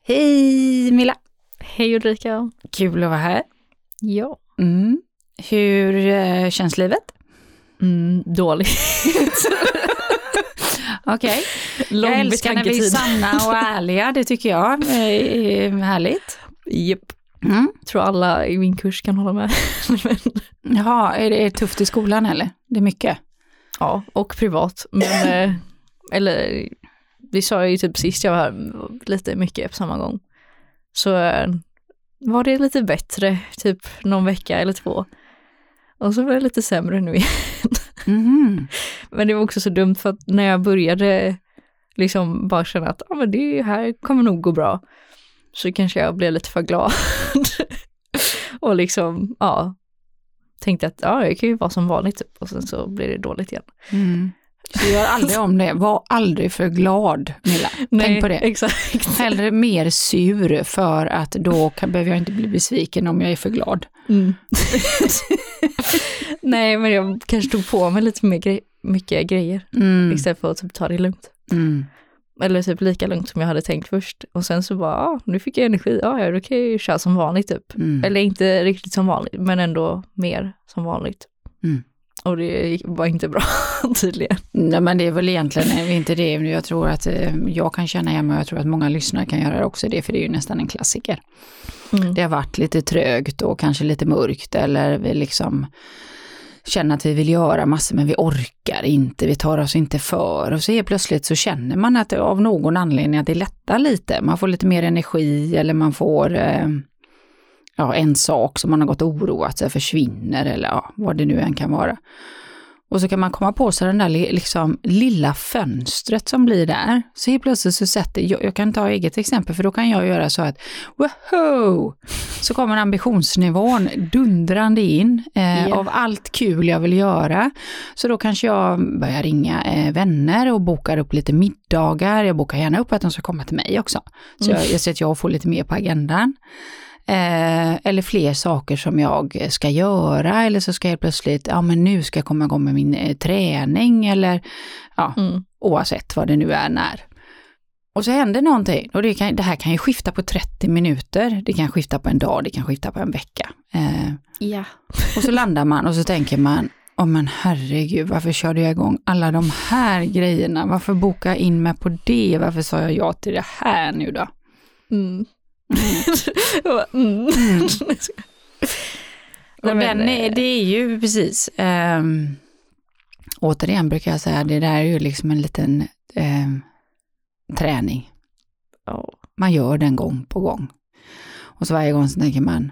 Hej Milla! Hej Ulrika! Kul att vara här. Ja. Hur känns livet? Dåligt. Okej. Jag älskar när vi är sanna och ärliga, det tycker jag är härligt. Japp. Tror alla i min kurs kan hålla med. Jaha, är det tufft i skolan eller? Det är mycket? Ja, och privat. Men, eller, vi sa ju typ sist jag var här lite mycket på samma gång. Så var det lite bättre, typ någon vecka eller 2. Och så var det lite sämre nu igen. Men det var också så dumt för att när jag började liksom bara känna att men det här kommer nog gå bra. Så kanske jag blev lite för glad. Och liksom, tänkte att det kan ju vara som vanligt typ. Och sen så blir det dåligt igen. Så gör aldrig om det. Var aldrig för glad, Milla. Tänk på det. Exakt. Hellre mer sur för att då behöver jag inte bli besviken om jag är för glad. Nej, men jag kanske tog på mig lite mycket grejer. Istället för att typ ta det lugnt. Eller typ lika lugnt som jag hade tänkt först. Och sen så bara, nu fick jag energi. Då kan jag ju köra som vanligt typ. Eller inte riktigt som vanligt, men ändå mer som vanligt. Och det var inte bra tydligen. Nej, men det är väl egentligen inte det. Jag tror att jag kan känna igen mig och jag tror att många lyssnare kan göra också det. För det är ju nästan en klassiker. Det har varit lite trögt och kanske lite mörkt. Eller vi liksom känner att vi vill göra massor men vi orkar inte. Vi tar oss inte för. Och så helt plötsligt så känner man att av någon anledning att det lättar lite. Man får lite mer energi eller man får en sak som man har gått och oroat sig försvinner eller vad det nu än kan vara. Och så kan man komma på sig den där liksom lilla fönstret som blir där. Så helt plötsligt så jag kan ta eget exempel för då kan jag göra så att woho! Så kommer ambitionsnivån dundrande in av allt kul jag vill göra. Så då kanske jag börjar ringa vänner och bokar upp lite middagar. Jag bokar gärna upp att de ska komma till mig också. Så jag ser att jag får lite mer på agendan. Eller fler saker som jag ska göra eller så ska jag plötsligt, men nu ska jag komma igång med min träning eller oavsett vad det nu är när. Och så händer någonting och det här kan ju skifta på 30 minuter, det kan skifta på en dag, det kan skifta på en vecka. Och så landar man och så tänker man, men herregud, varför körde jag igång alla de här grejerna? Varför bokade jag in mig på det? Varför sa jag ja till det här nu då? Och det är ju precis återigen brukar jag säga det där är ju liksom en liten träning. Man gör den gång på gång och så varje gång så tänker man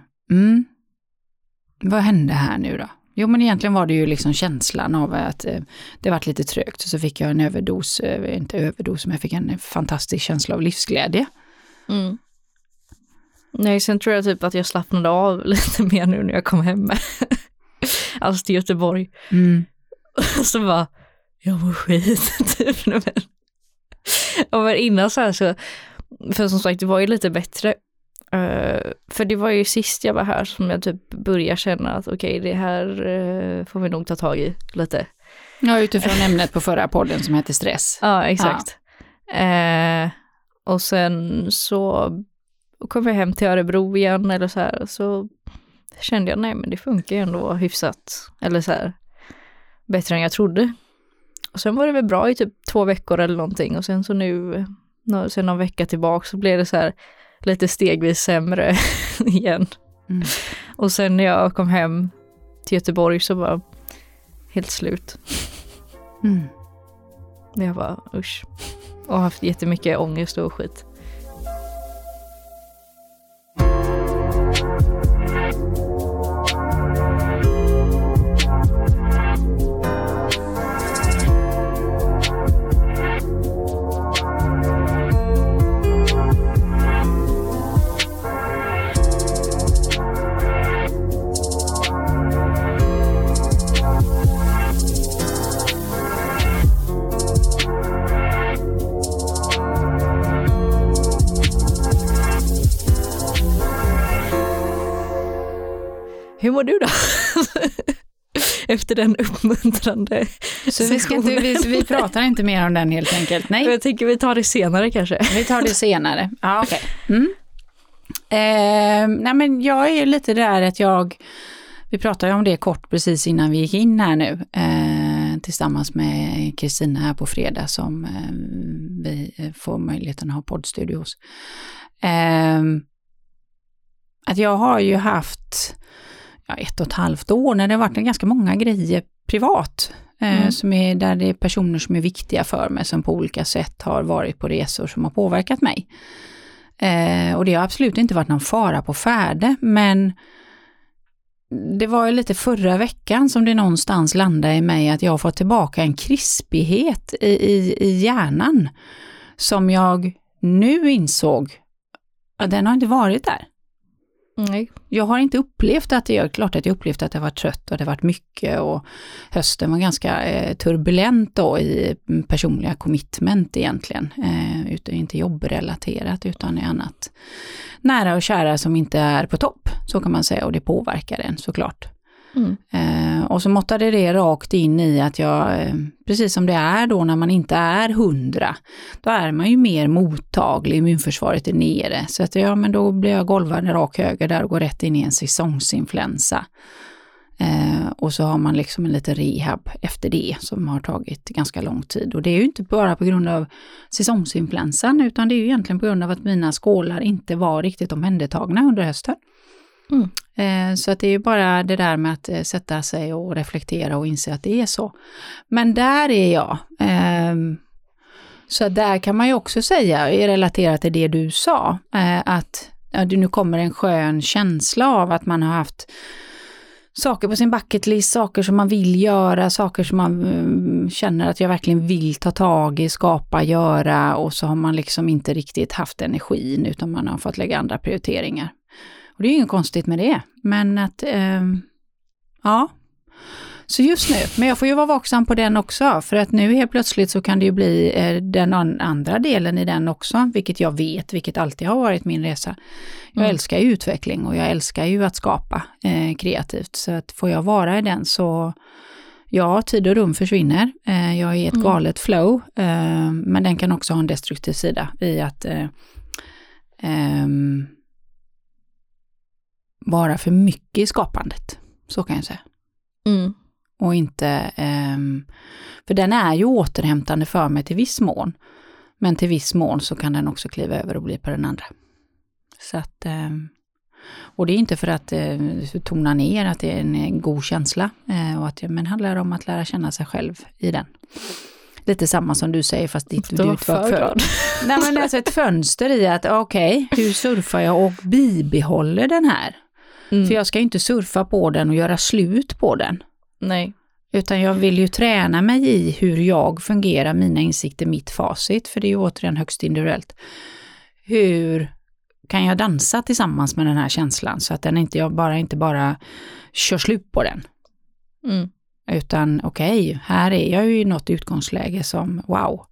vad hände här nu då? Jo, men egentligen var det ju liksom känslan av att det varit lite trögt så fick jag en överdos, inte överdos men jag fick en fantastisk känsla av livsglädje. Nej, sen tror jag typ att jag slappnade av lite mer nu när jag kom hem. Alltså till Göteborg. Och så bara, jag mår skit typ. Men innan så här så, för som sagt det var ju lite bättre. För det var ju sist jag var här som jag typ började känna att okej, det här får vi nog ta tag i lite. Ja, utifrån ämnet på förra podden som heter stress. Ja, exakt. Och sen så kom jag hem till Örebro igen eller så här, så kände jag nej men det funkar ju ändå hyfsat eller så här bättre än jag trodde. Och sen var det väl bra i typ 2 veckor eller någonting och sen så nu sen någon vecka tillbaka så blev det så här lite stegvis sämre igen. Och sen när jag kom hem till Göteborg så var helt slut. Jag var usch. Och haft jättemycket ångest och skit. Hur mår du då? efter den uppmuntrande Så vi pratar inte mer om den helt enkelt. Nej. Jag tänker vi tar det senare kanske. Vi tar det senare. Ja, okej. Nej, men jag är ju lite där att vi pratade om det kort precis innan vi gick in här nu. Tillsammans med Kristina här på fredag som vi får möjligheten att ha poddstudios. Att jag har ju haft 1,5 år när det har varit ganska många grejer privat. Som är där det är personer som är viktiga för mig som på olika sätt har varit på resor som har påverkat mig. Och det har absolut inte varit någon fara på färde, men det var ju lite förra veckan som det någonstans landade i mig att jag har fått tillbaka en krispighet i hjärnan som jag nu insåg att den har inte varit där. Nej. Jag har inte upplevt att det är klart att jag upplevt att det var trött och det varit mycket och hösten var ganska turbulent då i personliga commitment egentligen. Inte jobbrelaterat utan i annat nära och kära som inte är på topp, så kan man säga, och det påverkar en såklart. Och så måttade det rakt in i att jag, precis som det är då när man inte är 100, då är man ju mer mottaglig, immunförsvaret är nere. Så att men då blir jag golvad rak höger där och går rätt in i en säsongsinfluensa. Och så har man liksom en liten rehab efter det som har tagit ganska lång tid. Och det är ju inte bara på grund av säsongsinfluensan utan det är ju egentligen på grund av att mina skålar inte var riktigt omhändertagna under hösten. Så att det är ju bara det där med att sätta sig och reflektera och inse att det är så. Men där är jag. Så där kan man ju också säga, relaterat till det du sa, att nu kommer en skön känsla av att man har haft saker på sin bucket list, saker som man vill göra, saker som man känner att jag verkligen vill ta tag i, skapa, göra, och så har man liksom inte riktigt haft energin utan man har fått lägga andra prioriteringar. Och det är ju inget konstigt med det, men att så just nu, men jag får ju vara vaksam på den också, för att nu helt plötsligt så kan det ju bli den andra delen i den också, vilket jag vet, vilket alltid har varit min resa. Jag älskar ju utveckling och jag älskar ju att skapa kreativt, så att får jag vara i den så, tid och rum försvinner. Jag är i ett galet flow, men den kan också ha en destruktiv sida i att vara för mycket i skapandet, så kan jag säga. Och inte, för den är ju återhämtande för mig till viss mån, men till viss mån så kan den också kliva över och bli på den andra. Så att, och det är inte för att tona ner att det är en god känsla, men handlar om att lära känna sig själv i den. Lite samma som du säger, fast ditt du var för. Nej, men alltså ett fönster i att hur surfar jag och bibehåller den här? För jag ska ju inte surfa på den och göra slut på den. Nej. Utan jag vill ju träna mig i hur jag fungerar, mina insikter, mitt facit. För det är ju återigen högst individuellt. Hur kan jag dansa tillsammans med den här känslan så att jag inte bara kör slut på den? Utan här är jag ju i något utgångsläge som wow.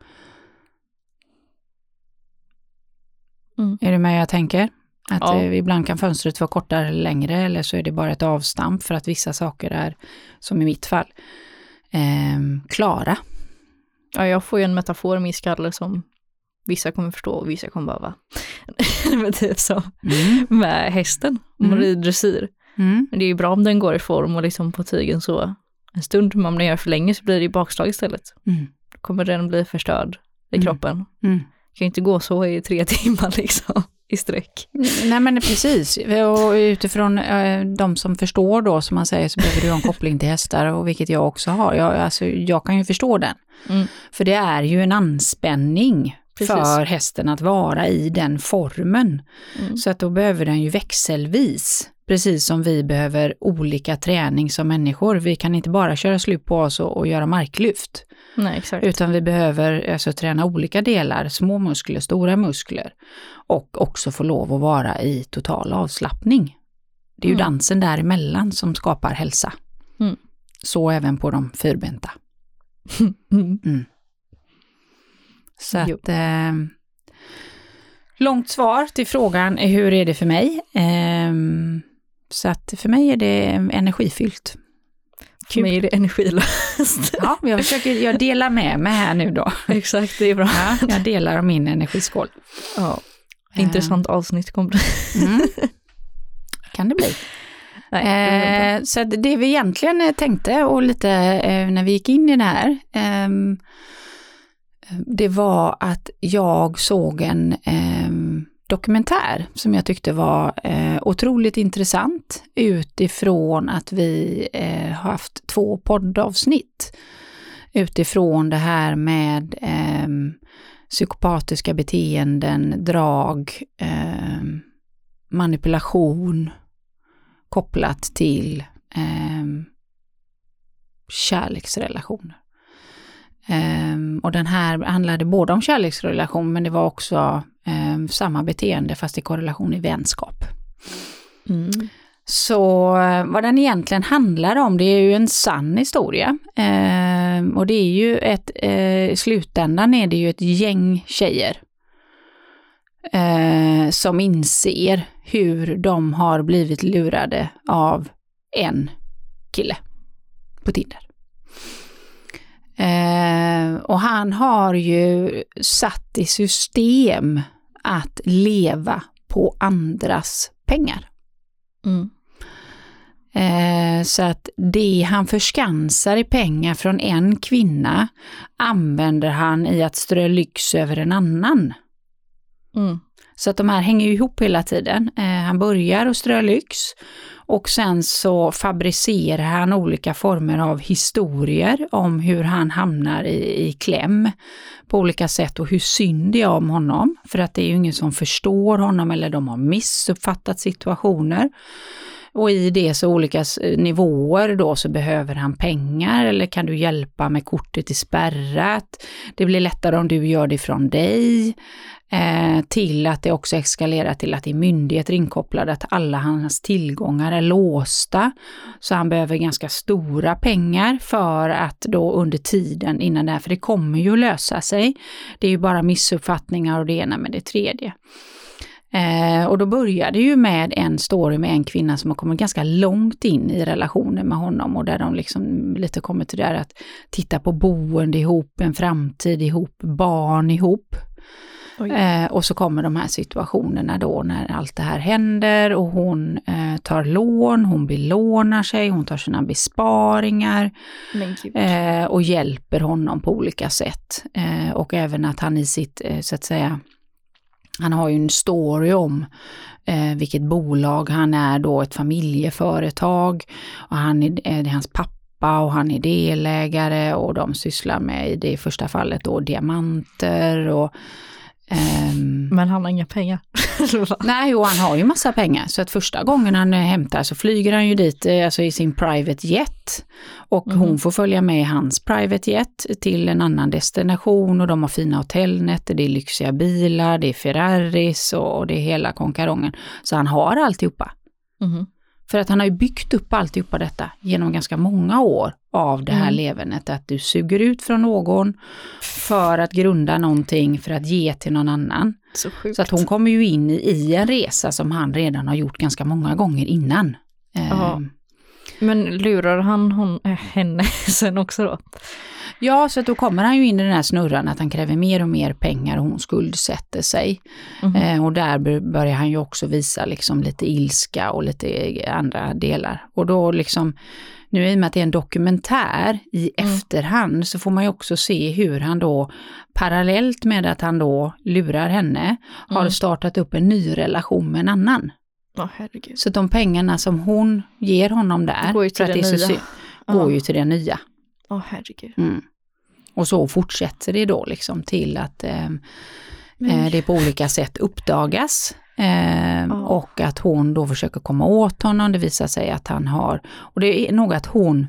Är du med jag tänker? Att ibland kan fönstret vara kortare eller längre, eller så är det bara ett avstamp för att vissa saker är, som i mitt fall, klara. Ja, jag får ju en metafor i min skalle som vissa kommer förstå och vissa kommer behöva. Men typ så. Med hästen, om man rider dressyr. Men det är ju bra om den går i form och liksom på tygen så en stund, men om den gör för länge så blir det bakslag istället. Då kommer den bli förstörd i kroppen. Kan ju inte gå så i 3 timmar liksom. I sträck. Nej, men precis. Och utifrån de som förstår då, som man säger, så behöver du ha en koppling till hästar, och vilket jag också har. Jag kan ju förstå den. För det är ju en anspänning för hästen att vara i den formen. Så att då behöver den ju växelvis. Precis som vi behöver olika träning som människor. Vi kan inte bara köra slut på oss och göra marklyft. Nej, exakt. Utan vi behöver träna olika delar, små muskler, stora muskler. Och också få lov att vara i total avslappning. Det är ju dansen däremellan som skapar hälsa. Så även på de fyrbenta. Så att långt svar till frågan är hur är det för mig? Så att för mig är det energifyllt. För mig är det energilöst. Ja, jag delar med mig här nu då. Exakt, det är bra. Ja, jag delar min energiskål. Ja, intressant avsnitt kommer det. Kan det bli. Nej, så det vi egentligen tänkte och lite när vi gick in i det här, det var att jag såg en dokumentär som jag tyckte var otroligt intressant utifrån att vi har haft 2 poddavsnitt utifrån det här med psykopatiska beteenden, drag, manipulation kopplat till kärleksrelationer. Och den här handlade både om kärleksrelation, men det var också samma beteende fast i korrelation i vänskap. Så vad den egentligen handlar om, det är ju en sann historia. Och det är ju i slutändan är det ju ett gäng tjejer som inser hur de har blivit lurade av en kille på Tinder. Och han har ju satt i system att leva på andras pengar. Så att det han förskansar i pengar från en kvinna använder han i att strö lyx över en annan. Så att de här hänger ihop hela tiden. Han börjar att strö lyx och sen så fabricerar han olika former av historier om hur han hamnar i kläm på olika sätt och hur synd det är om honom. För att det är ju ingen som förstår honom eller de har missuppfattat situationer. Och i det så olika nivåer då så behöver han pengar eller kan du hjälpa med kortet i spärrat. Det blir lättare om du gör det från dig. Till att det också eskalerar till att det är myndigheter inkopplade, att alla hans tillgångar är låsta. Så han behöver ganska stora pengar för att då under tiden innan det här, för det kommer ju lösa sig. Det är ju bara missuppfattningar och det ena med det tredje. Och då började det ju med en story med en kvinna som har kommit ganska långt in i relationen med honom och där de liksom lite kommer till det där att titta på boende ihop, en framtid ihop, barn ihop. Och så kommer de här situationerna då när allt det här händer och hon tar lån, hon belånar sig, hon tar sina besparingar och hjälper honom på olika sätt. Och även att han i sitt, så att säga, han har ju en story om vilket bolag han är då, ett familjeföretag och det är hans pappa och han är delägare och de sysslar med i det första fallet då diamanter och men han har inga pengar. Nej, och han har ju massa pengar. Så att första gången han hämtar så flyger han ju dit alltså i sin private jet. Och hon får följa med hans private jet till en annan destination. Och de har fina hotellnätter, det är lyxiga bilar, det är Ferraris och det är hela konkarongen. Så han har alltihopa. För att han har ju byggt upp alltihopa detta genom ganska många år av det här levernet. Att du suger ut från någon för att grunda någonting för att ge till någon annan. Så att hon kommer ju in i en resa som han redan har gjort ganska många gånger innan. Men lurar han henne sen också då? Ja, så att då kommer han ju in i den här snurran att han kräver mer och mer pengar och hon skuldsätter sig. Och där börjar han ju också visa liksom lite ilska och lite andra delar. Och då liksom, nu i och med att det är en dokumentär i efterhand så får man ju också se hur han då parallellt med att han då lurar henne har startat upp en ny relation med en annan. Herregud. Så de pengarna som hon ger honom där går ju till det nya. Går ju till det nya. Herregud. Och så fortsätter det då liksom till att det på olika sätt uppdagas. Och att hon då försöker komma åt honom. Det visar sig att han har, och det är nog att hon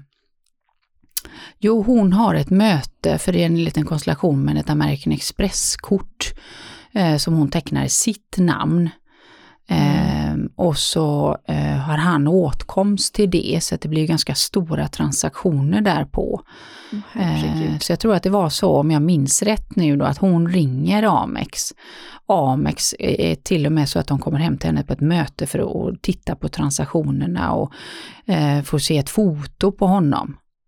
har ett möte, för det är en liten konstellation med ett American Express-kort som hon tecknar i sitt namn. Och så har han åtkomst till det, så att det blir ganska stora transaktioner därpå. Så jag tror att det var så, om jag minns rätt nu då, att hon ringer Amex. Amex är till och med så att de kommer hem till henne på ett möte för att titta på transaktionerna och få se ett foto på honom.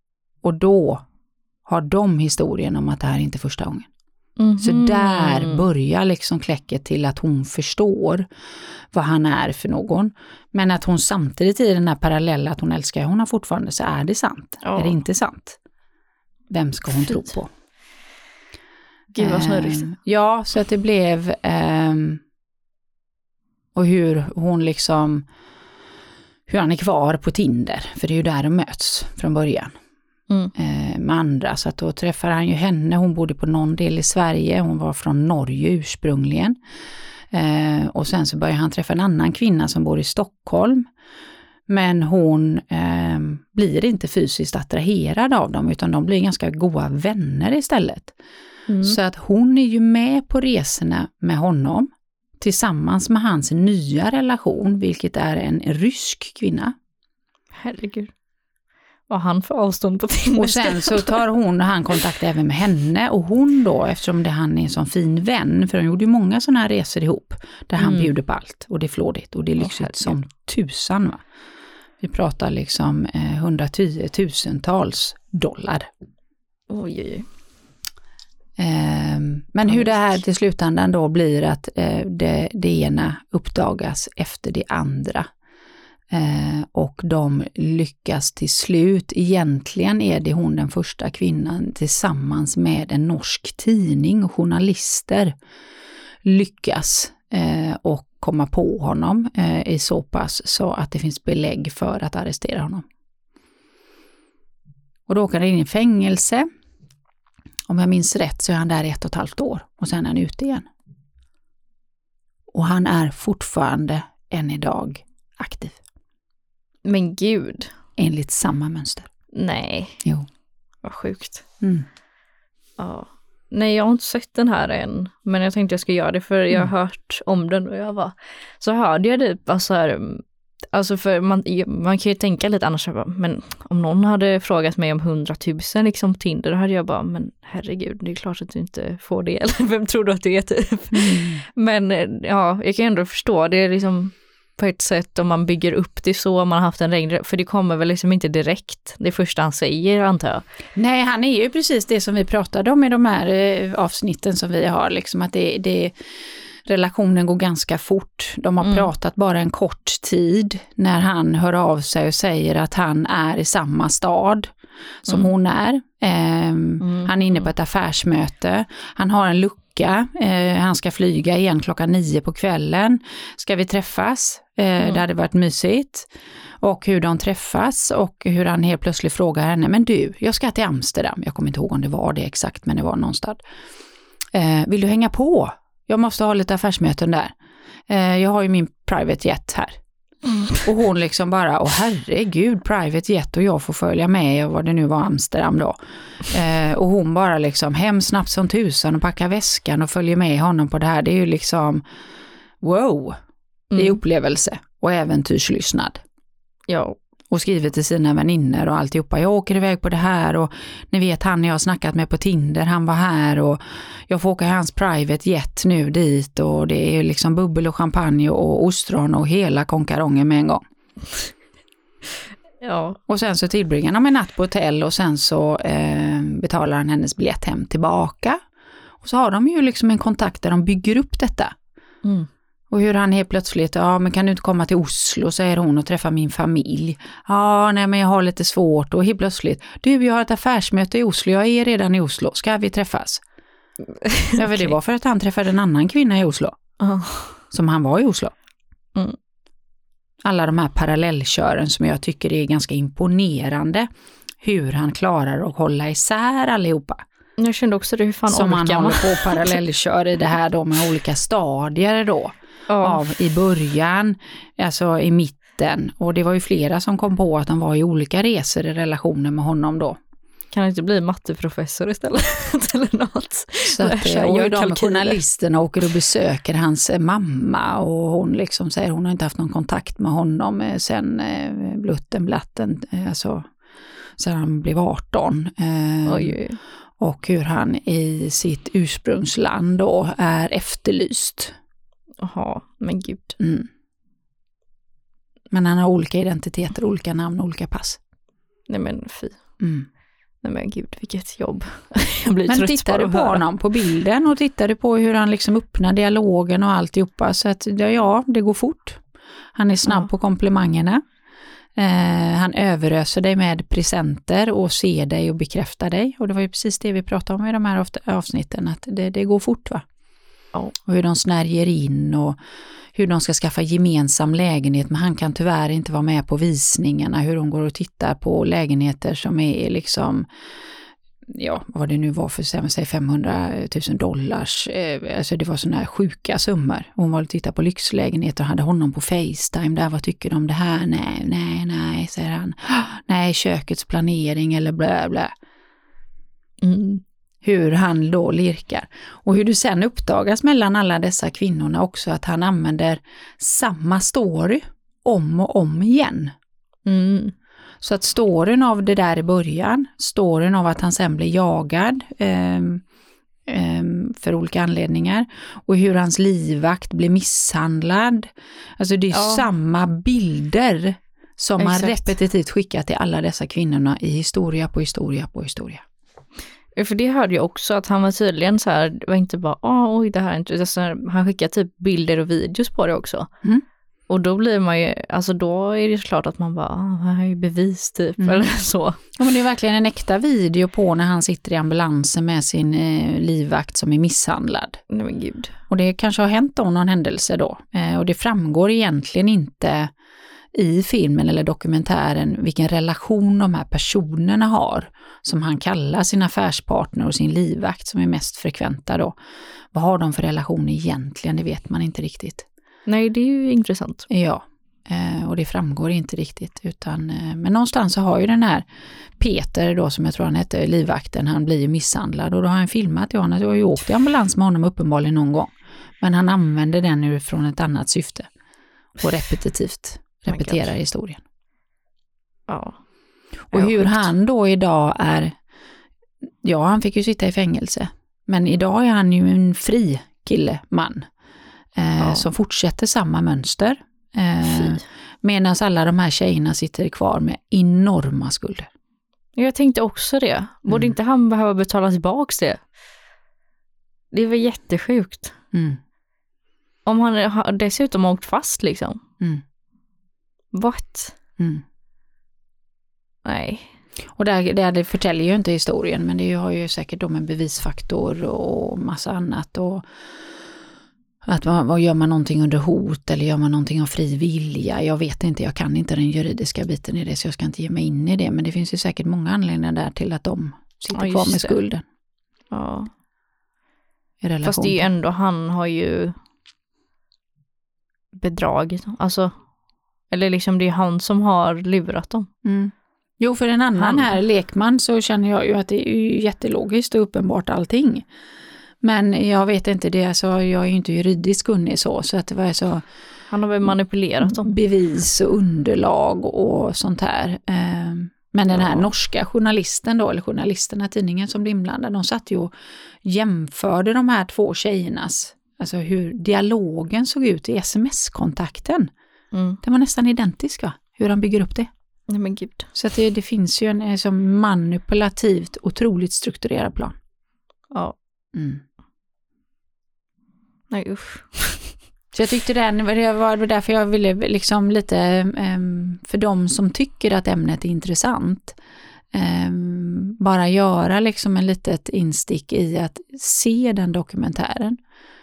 Och då har de historien om att det här är inte första gången. Så där börjar liksom kläcket till att hon förstår vad han är för någon. Men att hon samtidigt i den här parallella att hon älskar hon har fortfarande, så är det sant? Ja. Är det inte sant? Vem ska hon tro på? Gud vad snurrigt. Ja, så att det blev och hur hon liksom hur han är kvar på Tinder, för det är ju där de möts från början. Med andra, så att då träffar han ju henne, hon bodde på någon del i Sverige, hon var från Norge ursprungligen, och sen så börjar han träffa en annan kvinna som bor i Stockholm, men hon blir inte fysiskt attraherad av dem, utan de blir ganska goda vänner istället. Så att hon är ju med på resorna med honom tillsammans med hans nya relation, vilket är en rysk kvinna. Herregud. Och han får avstånd på Tinder. Och sen så tar han kontakt även med henne, och hon då, eftersom han är en sån fin vän, för de gjorde ju många sådana här resor ihop, där han bjuder på allt, och det är flådigt och det är lyxigt som tusan, va. Vi pratar liksom 110 000-tals dollar. Oj. Men hur det här till slutändan då blir att det ena uppdagas efter det andra. Och de lyckas till slut. Egentligen är det hon den första kvinnan tillsammans med en norsk tidning och journalister lyckas och komma på honom i så pass så att det finns belägg för att arrestera honom. Och då åker han in i fängelse. Om jag minns rätt så är han där 1,5 år och sen är han ute igen. Och han är fortfarande än idag aktiv. Men gud. Enligt samma mönster. Nej. Jo. Vad sjukt. Ja. Nej, jag har inte sett den här än. Men jag tänkte jag ska göra det, för jag har hört om den och så hörde jag det alltså för man kan ju tänka lite annars, men om någon hade frågat mig om 100 000 liksom på Tinder, då hade jag bara, men herregud, det är klart att du inte får det, eller vem tror du att du är typ? Men ja, jag kan ändå förstå, det är liksom på ett sätt om man bygger upp det så, om man har haft en längre, för det kommer väl liksom inte direkt det första han säger, antar jag. Nej, han är ju precis det som vi pratade om i de här avsnitten som vi har, liksom att relationen går ganska fort. De har pratat bara en kort tid när han hör av sig och säger att han är i samma stad som hon är. Han är inne på ett affärsmöte. Han har en lucka. Han ska flyga igen 9:00 på kvällen. Ska vi träffas? Det hade varit mysigt. Och hur de träffas och hur han helt plötsligt frågar henne, men du, jag ska till Amsterdam. Jag kommer inte ihåg om det var det exakt, men det var någonstans. Vill du hänga på? Jag måste ha lite affärsmöten där. Jag har ju min private jet här. Och hon liksom bara, herregud, private jet och jag får följa med, och vad det nu var, Amsterdam då. Och hon bara liksom hem snabbt som tusan och packar väskan och följer med honom på det här. Det är ju liksom, wow, det är upplevelse och äventyrslystnad. Ja. Och skriver till sina vänner och alltihopa. Jag åker iväg på det här, och ni vet han jag har snackat med på Tinder, han var här, och jag får åka i hans private jet nu dit, och det är liksom bubbel och champagne och ostron och hela konkarongen med en gång. Ja. Och sen så tillbringar de en natt på hotell, och sen så betalar han hennes biljett hem tillbaka. Och så har de ju liksom en kontakt där de bygger upp detta. Och hur han helt plötsligt, men kan du inte komma till Oslo, säger hon, och träffa min familj. Nej, men jag har lite svårt. Och helt plötsligt, du, jag har ett affärsmöte i Oslo, jag är redan i Oslo, ska vi träffas? Ja, för det var för att han träffade en annan kvinna i Oslo. Som han var i Oslo. Alla de här parallellkören som jag tycker är ganska imponerande. Hur han klarar att hålla isär allihopa. Jag kände också det, hur fan som han håller på parallellkör i det här då med olika stadier då. Av i början, alltså i mitten. Och det var ju flera som kom på att de var i olika resor i relationen med honom då. Kan det inte bli matteprofessor istället? Eller något. Så att de journalisterna åker och besöker hans mamma, och hon liksom säger hon har inte haft någon kontakt med honom sen blatten, alltså sen han blev 18. Oj. Och hur han i sitt ursprungsland då är efterlyst. Jaha, men gud. Men han har olika identiteter, olika namn, olika pass. Nej men fy. Nej men gud, vilket jobb. Jag blir men trött tittar du på höra. honom på bilden och tittar du på hur han liksom öppnar dialogen och alltihopa, så att ja, det går fort. Han är snabb på komplimangerna. Han överöser dig med presenter och ser dig och bekräftar dig. Och det var ju precis det vi pratade om i de här avsnitten, att det går fort, va? Ja. Och hur de snärjer in och hur de ska skaffa gemensam lägenhet, men han kan tyvärr inte vara med på visningarna, hur de går och tittar på lägenheter som är liksom, ja, vad det nu var för säg $500,000, alltså det var sådana här sjuka summor. Hon var och tittade på lyxlägenheter och hade honom på FaceTime där, vad tycker du om det här? Nej, säger han. Nej, kökets planering eller blä blä. Hur han då lirkar. Och hur du sen uppdagas mellan alla dessa kvinnorna också, att han använder samma story om och om igen. Så att storyn av det där i början, storyn av att han sen blir jagad för olika anledningar, och hur hans livvakt blir misshandlad. Alltså det är samma bilder som man repetitivt skickar till alla dessa kvinnorna i historia på historia på historia. För det hörde jag också, att han var tydligen så här, det var inte bara oj det här är inte, så här, han skickar typ bilder och videos på det också. Och då blir man ju, alltså då är det klart att man bara, här är ju bevis typ, eller så. Ja, men det är verkligen en äkta video på när han sitter i ambulansen med sin livvakt som är misshandlad. Nej men gud. Och det kanske har hänt då någon händelse då. Och det framgår egentligen inte i filmen eller dokumentären vilken relation de här personerna har, som han kallar sin affärspartner och sin livvakt som är mest frekventa då. Vad har de för relation egentligen? Det vet man inte riktigt. Nej, det är ju intressant. Ja, och det framgår inte riktigt. Men någonstans så har ju den här Peter då, som jag tror han hette, livvakten, han blir ju misshandlad. Och då har han filmat, jag har ju åkt i ambulans med honom uppenbarligen någon gång. Men han använder den nu från ett annat syfte. Och repeterar historien. Ja. Och hur han då idag är, ja han fick ju sitta i fängelse. Men idag är han ju en fri man. Som fortsätter samma mönster. Medan alla de här tjejerna sitter kvar med enorma skulder. Jag tänkte också det. Borde inte han behöva betala tillbaka det? Det var jättesjukt. Om han dessutom åkt fast liksom. What? Nej. Och det förtäljer ju inte historien, men det har ju säkert då med bevisfaktor och massa annat. Och att vad gör man någonting under hot eller gör man någonting av fri vilja? Jag vet inte, jag kan inte den juridiska biten i det, så jag ska inte ge mig in i det. Men det finns ju säkert många anledningar där till att de sitter kvar med skulden. Ja. Fast det är ju ändå, han har ju bedragit. Alltså, eller liksom det är han som har lurat dem. Jo, för en annan här lekman så känner jag ju att det är ju jättelogiskt och uppenbart allting. Men jag vet inte det, så jag är ju inte juridiskt kunnig så att det var så. Han har väl manipulerat dem. Bevis och underlag och sånt här. Men den här norska journalisten då, eller journalisterna, tidningen som blev inblandad, de satt ju och jämförde de här två tjejernas, alltså hur dialogen såg ut i sms-kontakten. Den var nästan identisk, va? Hur han bygger upp det. Nej men gud. Så att det finns ju en som manipulativt, otroligt strukturerad plan. Ja. Nej usch. Så jag tyckte det var därför jag ville liksom lite, för de som tycker att ämnet är intressant, bara göra liksom en litet instick i att se den dokumentären.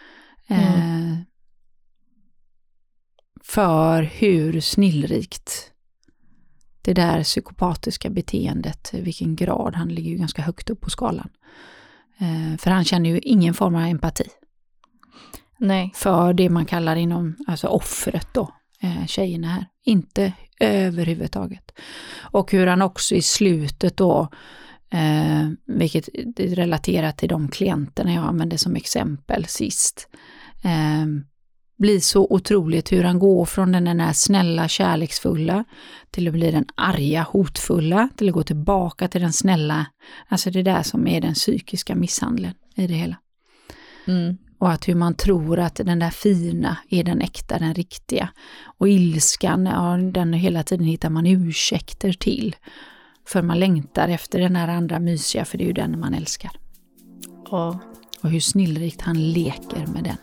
För hur snillrikt det där psykopatiska beteendet, vilken grad, han ligger ju ganska högt upp på skalan. För han känner ju ingen form av empati. Nej. För det man kallar inom, alltså offret då, tjejerna här. Inte överhuvudtaget. Och hur han också i slutet då, vilket är relaterat till de klienterna jag använde som exempel sist, blir så otroligt hur han går från den här snälla, kärleksfulla till att bli den arga, hotfulla, till att gå tillbaka till den snälla, alltså det där som är den psykiska misshandeln i det hela. Och att hur man tror att den där fina är den äkta, den riktiga. Och ilskan, ja, den hela tiden hittar man ursäkter till. För man längtar efter den här andra mysiga, för det är ju den man älskar. Ja. Och hur snillrikt han leker med den.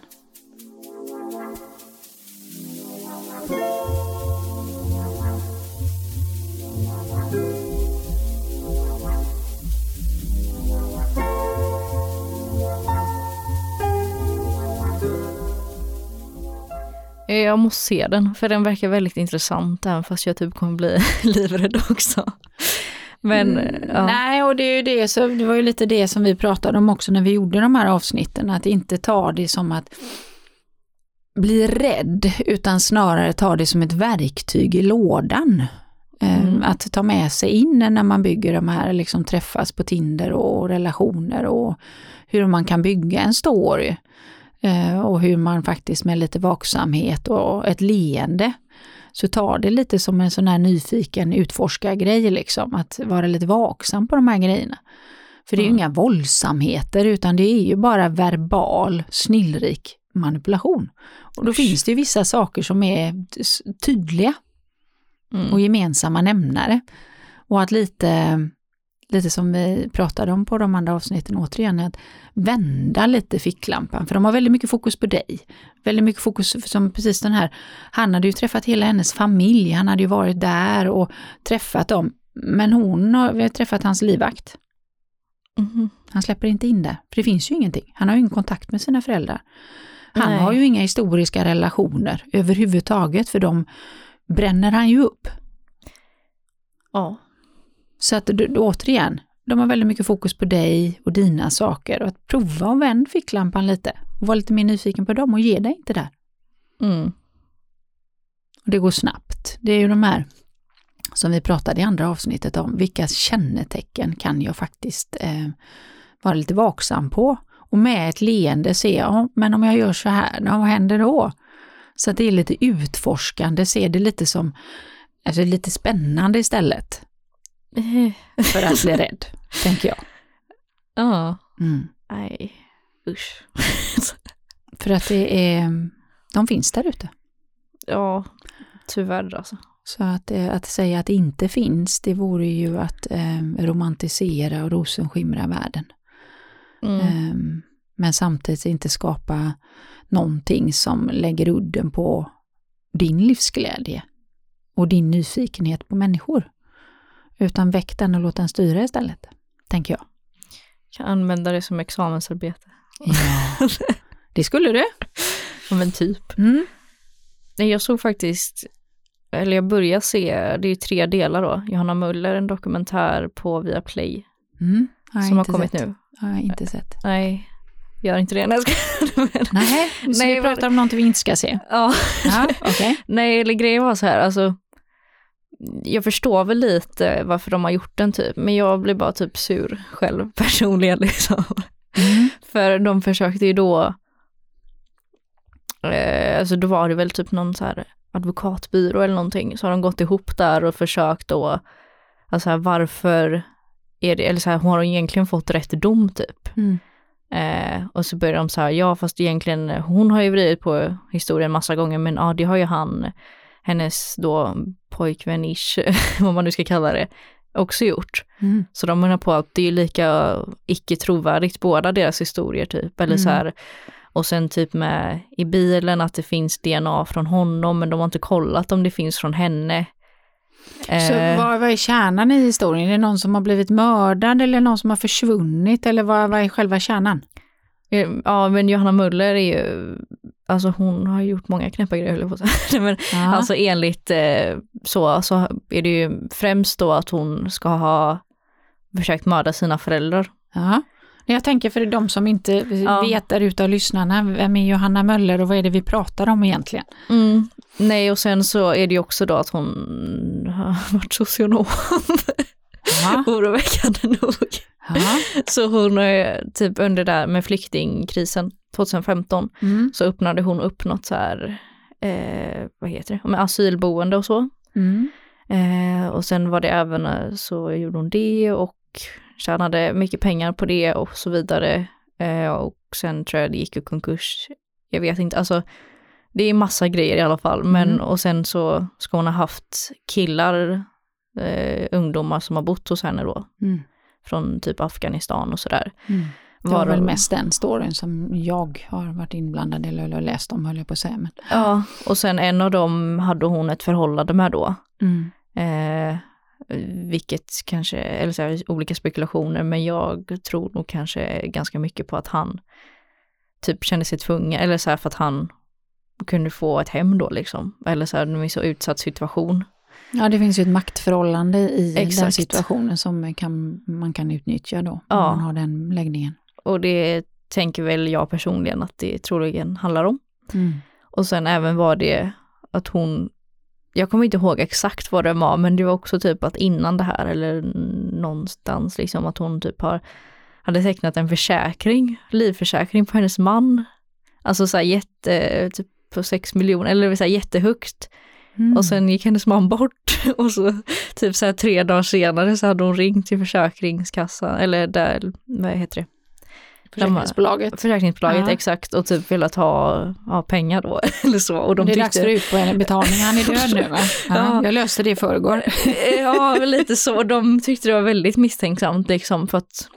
Jag måste se den, för den verkar väldigt intressant, även fast jag typ kommer bli livrädd också. Men, ja. Nej, och det är ju det, så det var ju lite det som vi pratade om också när vi gjorde de här avsnitten, att inte ta det som att bli rädd, utan snarare ta det som ett verktyg i lådan. Att ta med sig in när man bygger de här, liksom träffas på Tinder och relationer, och hur man kan bygga en story. Och hur man faktiskt med lite vaksamhet och ett leende så tar det lite som en sån här nyfiken utforskargrej, liksom, att vara lite vaksam på de här grejerna. För det är ju inga våldsamheter, utan det är ju bara verbal, snillrik manipulation. Och då finns det ju vissa saker som är tydliga och gemensamma nämnare. Och att lite som vi pratade om på de andra avsnitten återigen, att vända lite ficklampan. För de har väldigt mycket fokus på dig. Väldigt mycket fokus, som precis den här. Han hade ju träffat hela hennes familj. Han hade ju varit där och träffat dem. Men hon har träffat hans livvakt. Han släpper inte in det. För det finns ju ingenting. Han har ju ingen kontakt med sina föräldrar. Han har ju inga historiska relationer överhuvudtaget. För de bränner han ju upp. Ja. Så att återigen, de har väldigt mycket fokus på dig och dina saker. Och att prova och vänd ficklampan lite. Och vara lite mer nyfiken på dem och ge dig inte där. Och det går snabbt. Det är ju de här som vi pratade i andra avsnittet om. Vilka kännetecken kan jag faktiskt vara lite vaksam på. Och med ett leende se, men om jag gör så här, vad händer då? Så att det är lite utforskande. Se det lite som, alltså lite spännande istället. För att bli rädd, tänker jag. Ja. Nej, usch. För att de finns där ute. Ja, tyvärr alltså. Så att säga att det inte finns, det vore ju att romantisera och rosenskimra världen. Men samtidigt inte skapa någonting som lägger udden på din livsglädje och din nyfikenhet på människor. Utan väck den och låt den styra istället, tänker jag. Kan använda det som examensarbete. Ja, det skulle du. Ja, men typ. Nej, jag såg faktiskt, eller jag började se, det är ju 3 delar då. Johanna Möller, en dokumentär på Viaplay. Som har kommit nu. Har jag inte sett. Nej, gör inte det. Nej, vi pratar om någonting vi inte ska se. Ja, okay. Nej, eller grejen var så här, alltså jag förstår väl lite varför de har gjort den typ, men jag blir bara typ sur själv personligen liksom. För de försökte ju då alltså då var det väl typ någon så här advokatbyrå eller någonting, så har de gått ihop där och försökt då, alltså här, varför är det, eller så här, har hon egentligen fått rätt dom typ. Och så börjar de så här, ja fast egentligen hon har ju vridit på historien massa gånger, men ja det har ju hennes då pojkvän-ish, vad man nu ska kalla det, också gjort. Så de menar på att det är lika icke trovärdigt båda deras historier typ, eller så här. Och sen typ med i bilen att det finns DNA från honom, men de har inte kollat om det finns från henne. Så vad är kärnan i historien? Är det någon som har blivit mördad eller någon som har försvunnit, eller vad är själva kärnan? Ja, men Johanna Möller är ju, alltså hon har gjort många knäppa grejer på sig. Men alltså enligt så är det ju främst då att hon ska ha försökt mörda sina föräldrar. Ja. Jag tänker för de som inte vet där ute av lyssnarna, vem är Johanna Möller och vad är det vi pratar om egentligen? Nej, och sen så är det ju också då att hon har varit socionom. Oroväckande nog. Så hon typ under där med flyktingkrisen 2015 så öppnade hon upp något så här vad heter det? Med asylboende och så. Och sen var det även så gjorde hon det och tjänade mycket pengar på det och så vidare. Och sen tror jag det gick i konkurs. Jag vet inte, alltså det är massa grejer i alla fall. Men och sen så ska hon ha haft killar ungdomar som har bott hos henne då. Från typ Afghanistan och sådär. Det var väl mest den storyn som jag har varit inblandad i eller läst om, höll jag på att säga. Men... Ja, och sen en av dem hade hon ett förhållande med då. Vilket kanske, eller så här, olika spekulationer, men jag tror nog kanske ganska mycket på att han typ kände sig tvungen, eller så här för att han kunde få ett hem då liksom, eller så här, en så utsatt situation. Ja, det finns ju ett maktförhållande i den situationen som man kan utnyttja då, om man har den läggningen. Och det tänker väl jag personligen att det troligen handlar om. Och sen även var det att hon, jag kommer inte ihåg exakt vad det var, men det var också typ att innan det här, eller någonstans liksom, att hon typ hade tecknat en livförsäkring på hennes man. Alltså så här typ på 6 miljoner, eller så här jättehögt. Och sen gick hennes man bort och så typ så här 3 dagar senare så hade hon ringt till Försäkringskassan, eller där, vad heter det? Försäkringsbolaget, exakt, och typ velat ha pengar då eller så. Och det är dags för ut på en betalning, han är död nu va? Ja. Jag löste det i förrgår. Ja, lite så. De tyckte det var väldigt misstänksamt liksom, för att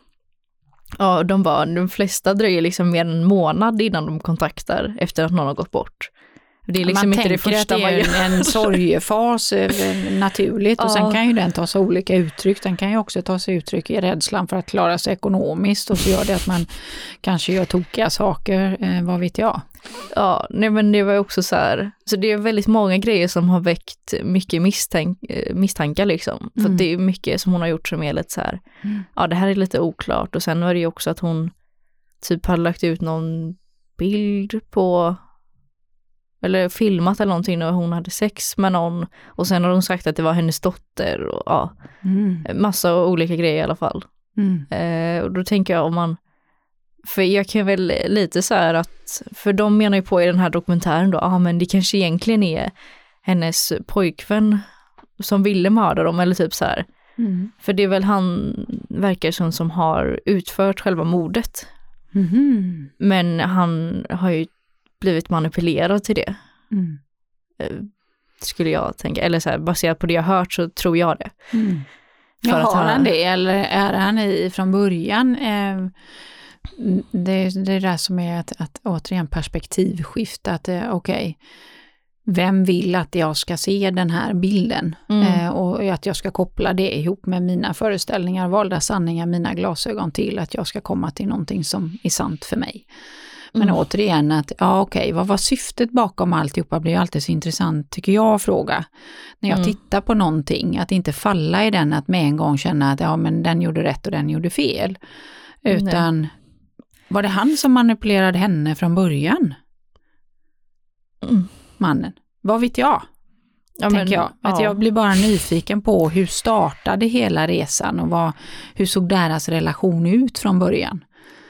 de flesta dröjer liksom mer än en månad innan de kontaktar efter att någon har gått bort. Det är liksom man inte det första man gör. Det är en sorgefas naturligt, och sen kan ju den ta sig olika uttryck. Den kan ju också ta sig uttryck i rädslan för att klara sig ekonomiskt, och så gör det att man kanske gör tokiga saker, vad vet jag. Ja, nej, men det var också så här, så det är väldigt många grejer som har väckt mycket misstankar liksom. För det är mycket som hon har gjort som är lite så här, ja det här är lite oklart. Och sen var det ju också att hon typ hade lagt ut någon bild på, eller filmat eller någonting, och hon hade sex med någon, och sen har hon sagt att det var hennes dotter och massa olika grejer i alla fall. Och då tänker jag för jag kan väl lite så här att, för de menar ju på i den här dokumentären då, men det kanske egentligen är hennes pojkvän som ville mörda dem, eller typ så här. För det är väl han, verkar som har utfört själva mordet. Men han har ju blivit manipulerad till det. Skulle jag tänka. Eller så här, baserat på det jag hört så tror jag det. Har han det, eller är han från början? Det är det där som är att återigen perspektivskifta. Att okej, vem vill att jag ska se den här bilden? Och att jag ska koppla det ihop med mina föreställningar, valda sanningar, mina glasögon, till att jag ska komma till någonting som är sant för mig. Men återigen att, vad var syftet bakom alltihopa, blir ju alltid så intressant tycker jag att fråga. När jag tittar på någonting, att inte falla i den att med en gång känna att men den gjorde rätt och den gjorde fel. Utan var det han som manipulerade henne från början? Mannen. Vad vet jag? Tänker jag. Att jag blir bara nyfiken på hur startade hela resan och hur såg deras relation ut från början.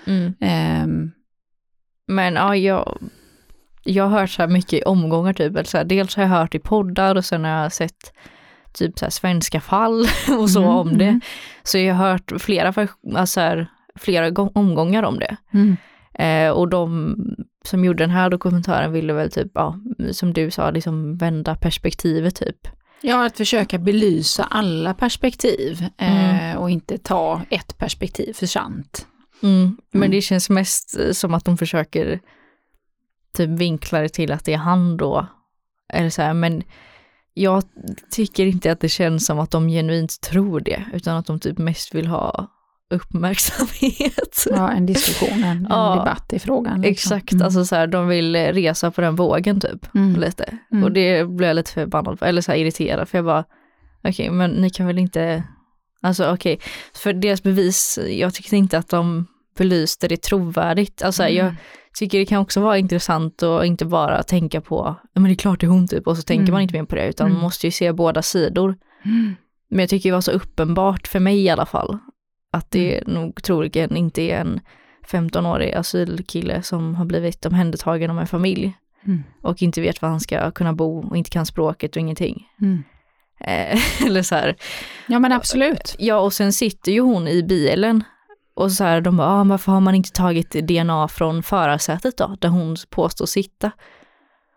Men jag har hört så här mycket omgångar typ. Så här, dels har jag hört i poddar, och sen har jag sett typ så här svenska fall och så om det. Så jag har hört flera omgångar om det. Och de som gjorde den här dokumentären ville väl typ, som du sa, liksom vända perspektivet typ. Ja, att försöka belysa alla perspektiv och inte ta ett perspektiv för sant. Men det känns mest som att de försöker typ vinkla det till att det är han då. Eller så här, men jag tycker inte att det känns som att de genuint tror det, utan att de typ mest vill ha uppmärksamhet. Ja, en diskussion, en debatt i frågan. Liksom. Exakt, alltså så här, de vill resa på den vågen typ, lite. Och det blir jag lite förbannad för, eller så här irriterad, för jag bara, okej, men ni kan väl inte, alltså okej, för deras bevis, jag tyckte inte att de belyste det trovärdigt. Alltså jag tycker det kan också vara intressant att inte bara tänka på, men det är klart det är hon typ, och så tänker man inte mer på det, utan man måste ju se båda sidor. Men jag tycker det var så uppenbart för mig i alla fall, att det nog troligen inte är en 15-årig asylkille som har blivit omhändertagen av en familj och inte vet var han ska kunna bo och inte kan språket och ingenting. Eller så här. Ja, men absolut. Ja, och sen sitter ju hon i bilen och så här, de bara, varför har man inte tagit DNA från förarsätet då, där hon påstår sitta?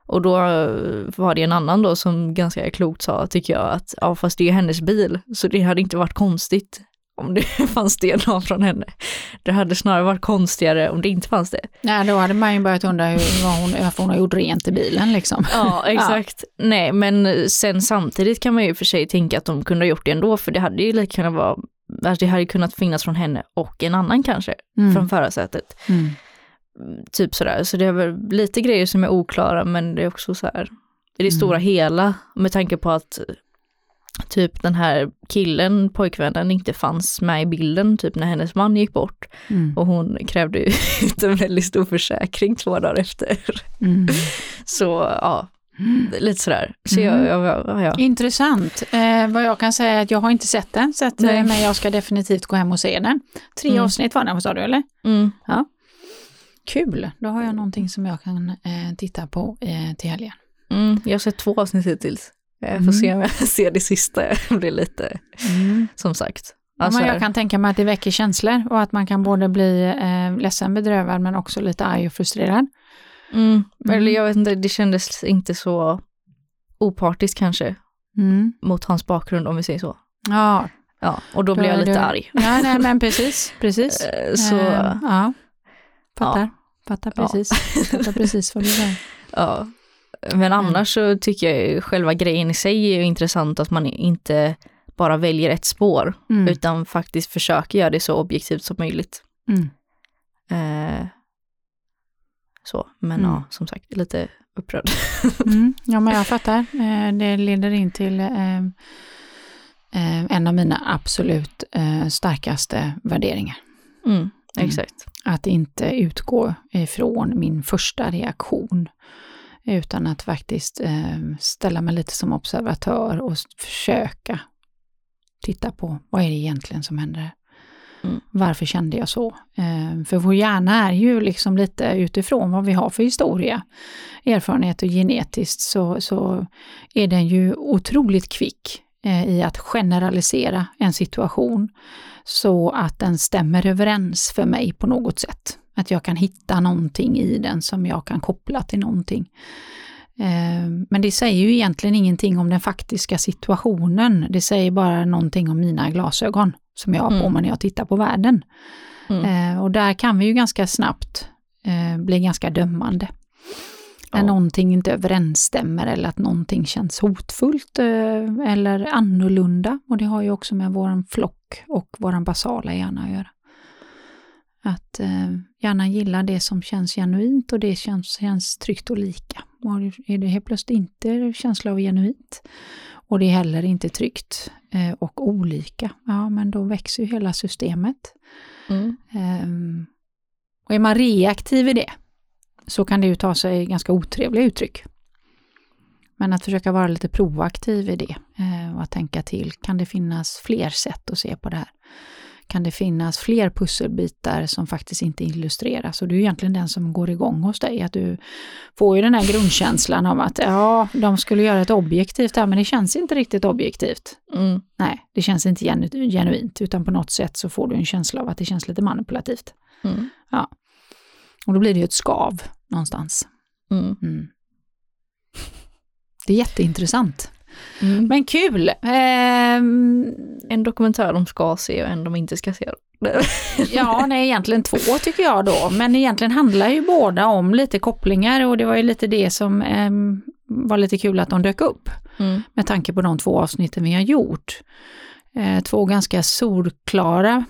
Och då var det en annan då som ganska klokt sa, tycker jag, att ja, fast det är hennes bil, så det hade inte varit konstigt om det fanns DNA från henne. Det hade snarare varit konstigare om det inte fanns det. Nej, då hade man ju börjat undra varför hon har gjort rent i bilen liksom. Ja, exakt. Ja. Nej, men sen samtidigt kan man ju för sig tänka att de kunde ha gjort det ändå, för det hade ju lika kunnat vara, alltså det hade kunnat finnas från henne och en annan kanske, från förarsätet. Typ sådär, så det är väl lite grejer som är oklara, men det är också så här, i det stora hela, med tanke på att typ den här killen, pojkvännen, inte fanns med i bilden typ när hennes man gick bort. Och hon krävde ju en väldigt stor försäkring 2 dagar efter. Så ja, lite sådär. Så ja. Intressant. Vad jag kan säga är att jag har inte sett den, så att, men jag ska definitivt gå hem och se den. 3 avsnitt var den, vad sa du, eller? Ja. Kul, då har jag någonting som jag kan titta på till helgen. Jag har sett 2 avsnitt hittills. Jag får se om jag ser det sista. Det blir lite, som sagt. Alltså, men jag kan tänka mig att det väcker känslor och att man kan både bli ledsen, bedrövad, men också lite arg och frustrerad. Eller jag vet inte, det kändes inte så opartiskt kanske mot hans bakgrund, om vi säger så. Ja, och då blir jag lite arg. Ja, nej, men precis. Så, ja. Fattar precis. Fattar precis vad du säger. Ja. Men annars så tycker jag själva grejen i sig är intressant, att man inte bara väljer ett spår utan faktiskt försöker göra det så objektivt som möjligt. Så, men som sagt, lite upprörd. Ja, men jag fattar. Det leder in till en av mina absolut starkaste värderingar. Exakt. Att inte utgå ifrån min första reaktion, utan att faktiskt ställa mig lite som observatör och försöka titta på vad är det egentligen som händer. Varför kände jag så? För vår hjärna är ju liksom lite utifrån vad vi har för historia, erfarenhet och genetiskt, så är den ju otroligt kvick i att generalisera en situation så att den stämmer överens för mig på något sätt. Att jag kan hitta någonting i den som jag kan koppla till någonting. Men det säger ju egentligen ingenting om den faktiska situationen. Det säger bara någonting om mina glasögon som jag har på mig när jag tittar på världen. Och där kan vi ju ganska snabbt bli ganska dömande. När någonting inte överensstämmer eller att någonting känns hotfullt eller annorlunda. Och det har ju också med våran flock och våran basala hjärna att göra. Att hjärnan gillar det som känns genuint och det känns tryggt och lika. Och är det helt plötsligt inte känsla av genuint och det är heller inte tryggt och olika, ja, men då växer ju hela systemet. Och är man reaktiv i det så kan det ju ta sig ganska otrevliga uttryck. Men att försöka vara lite proaktiv i det och att tänka till, kan det finnas fler sätt att se på det här? Kan det finnas fler pusselbitar som faktiskt inte illustreras? Och det är ju egentligen den som går igång hos dig. Att du får ju den här grundkänslan av att ja, de skulle göra ett objektivt här, men det känns inte riktigt objektivt. Nej, det känns inte genuint, utan på något sätt så får du en känsla av att det känns lite manipulativt. Ja. Och då blir det ju ett skav någonstans. Det är jätteintressant. Men kul! En dokumentär de ska se och en de inte ska se. Ja, nej, egentligen 2 tycker jag då. Men egentligen handlar ju båda om lite kopplingar och det var ju lite det som var lite kul att de dök upp. Med tanke på de 2 avsnitten vi har gjort. 2 ganska solklara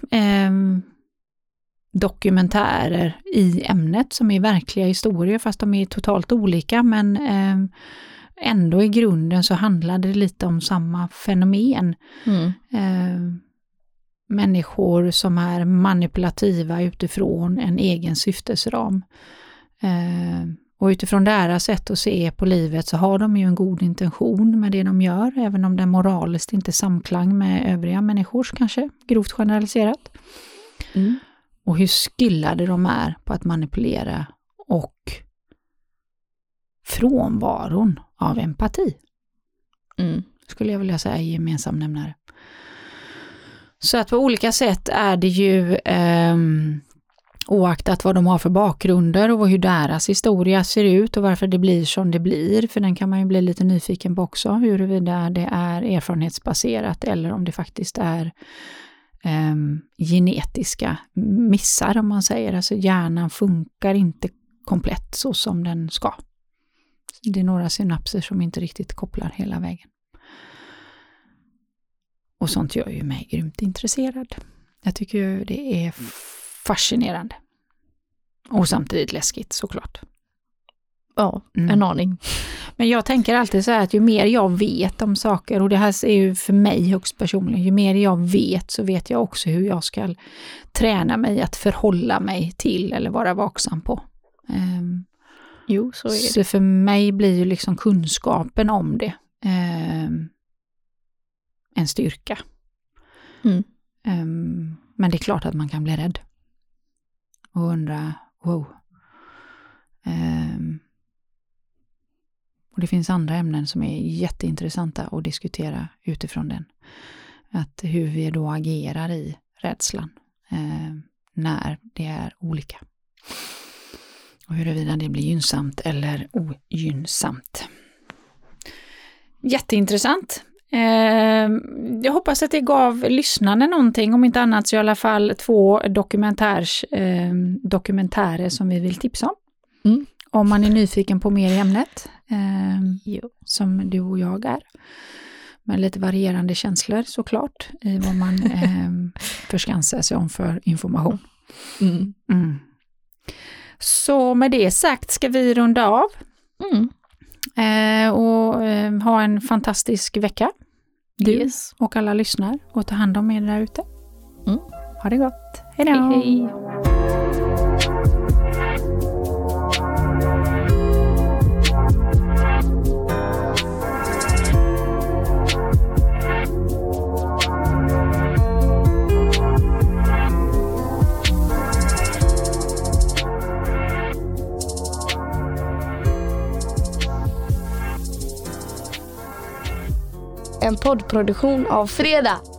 dokumentärer i ämnet som är verkliga historier, fast de är totalt olika, men ändå i grunden så handlar det lite om samma fenomen. Människor som är manipulativa utifrån en egen syftesram. Och utifrån deras sätt att se på livet så har de ju en god intention med det de gör, även om det moraliskt inte samklang med övriga människors, kanske grovt generaliserat. Och hur skillade de är på att manipulera och frånvaron av empati. Skulle jag vilja säga gemensam nämnare. Så att på olika sätt är det ju Oaktat vad de har för bakgrunder och hur deras historia ser ut och varför det blir som det blir. För den kan man ju bli lite nyfiken på också, huruvida det är erfarenhetsbaserat eller om det faktiskt är genetiska missar, om man säger. Alltså hjärnan funkar inte komplett så som den ska. Det är några synapser som inte riktigt kopplar hela vägen. Och sånt gör ju mig grymt intresserad. Jag tycker ju det är fascinerande. Och samtidigt läskigt, såklart. Ja, en aning. Men jag tänker alltid så här att ju mer jag vet om saker, och det här är ju för mig högst personligen, ju mer jag vet så vet jag också hur jag ska träna mig att förhålla mig till eller vara vaksam på. Jo, så är det. Så för mig blir ju liksom kunskapen om det en styrka. Men det är klart att man kan bli rädd. Och undra, wow. Och det finns andra ämnen som är jätteintressanta att diskutera utifrån den. Att hur vi då agerar i rädslan när det är olika. Och huruvida det blir gynnsamt eller ogynnsamt. Jätteintressant. Jag hoppas att det gav lyssnarna någonting, om inte annat så i alla fall 2 dokumentärer som vi vill tipsa om. Om man är nyfiken på mer i ämnet, som du och jag är. Med lite varierande känslor såklart i vad man förskansar sig om för information. Så med det sagt ska vi runda av. Och ha en fantastisk vecka. Du och alla lyssnar. Och ta hand om er där ute. Ha det gott. Hej då. Hej. En poddproduktion av Fredag.